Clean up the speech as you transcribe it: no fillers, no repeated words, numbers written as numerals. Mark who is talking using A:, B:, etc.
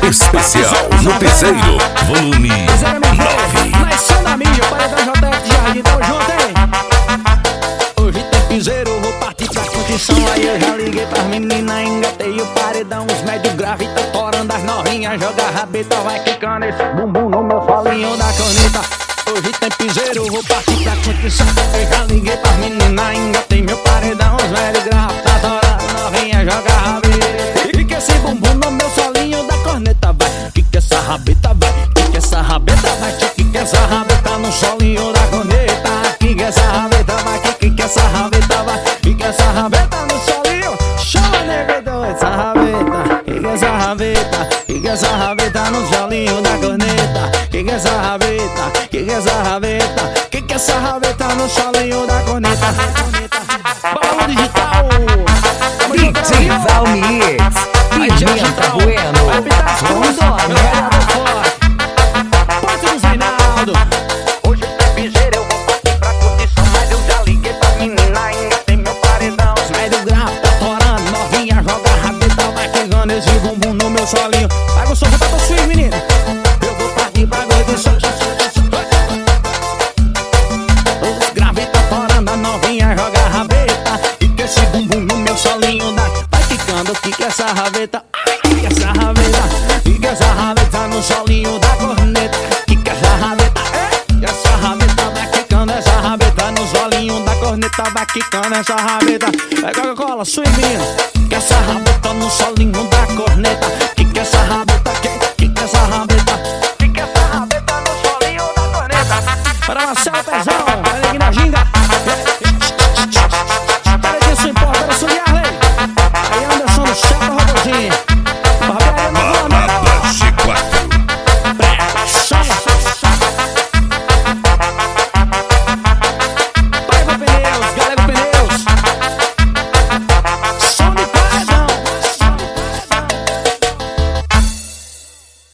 A: Especial no Piseiro, volume 9.
B: Nasceu na mídia, paredão JF de Jardim, tamo junto, hein? Hoje tem piseiro, vou partir pra condição. Aí eu já liguei pras meninas, engatei o paredão. Os médios graves tá torando as novinhas. Joga a rabeta, vai quicando esse bumbum no meu falinho da caneta. Hoje tem piseiro, vou partir pra condição. Eu já liguei pras meninas, engatei meu paredão. Os médios graves tá torando as novinhas. Joga a rabeta, e que esse bumbum no meu solinho da corneta vai. Que essa rabeta vai, que essa rabeta vai, que essa rabeta no solinho da corneta. Que essa rabeta vai, que essa rabeta vai, que essa rabeta no solinho. Chama negro, essa rabeta, que essa rabeta, que essa rabeta no solinho da corneta. Que essa rabeta, que essa rabeta, que essa rabeta no solinho da corneta. Balão digital,
C: DJ Valmix, Pimenta Bueno, Rondônia.
B: Ponte do Reinaldo. Hoje tem piseiro, eu vou partir pra condição. Mas eu já liguei pra menina, ainda tem meu paredão. Os médios graves tá torando, novinha joga a rabeta. Vai pegando esse bumbum no meu solinho. Paga o som pra vocês, menina. Eu vou partir pra condição. Os graves tá torando, a novinha joga a rabeta. E que esse bumbum no meu solinho dá. Vai quicando, que essa rabeta. Que essa rabeta, que essa rabeta no solinho da corneta. Que essa rabeta, que essa rabeta vai quicando essa rabeta no solinho da corneta. Vai quicando essa rabeta. É Coca-Cola, swing, menina. Que essa rabeta no solinho da corneta. Que essa rabeta, que essa rabeta, que essa rabeta no solinho da corneta. Para você